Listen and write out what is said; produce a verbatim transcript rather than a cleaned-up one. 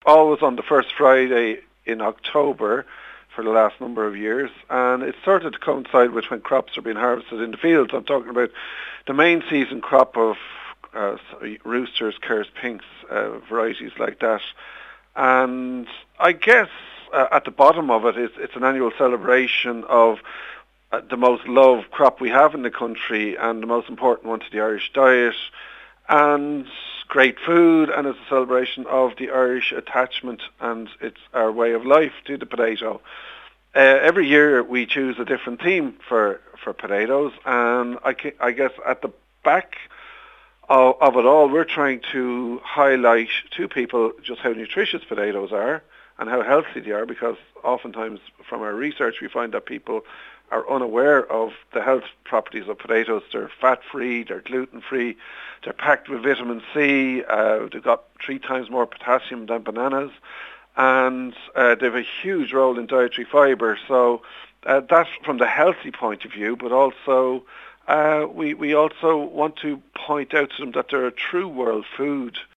always on the first Friday in October for the last number of years, and it started to coincide with when crops are being harvested in the fields. I'm talking about the main season crop of uh, roosters, Kerr's Pinks, uh, varieties like that. And I guess uh, at the bottom of it, it's, it's an annual celebration of uh, the most loved crop we have in the country and the most important one to the Irish diet, and great food, and it's a celebration of the Irish attachment and it's our way of life to the potato. Uh, every year we choose a different theme for, for potatoes, and I, I guess at the back of, of it all, we're trying to highlight to people just how nutritious potatoes are and how healthy they are, because oftentimes from our research we find that people are unaware of the health properties of potatoes. They're fat-free, they're gluten-free, they're packed with vitamin C, uh, they've got three times more potassium than bananas, and uh, they have a huge role in dietary fibre. So uh, that's from the healthy point of view, but also uh, we, we also want to point out to them that they're a true world food.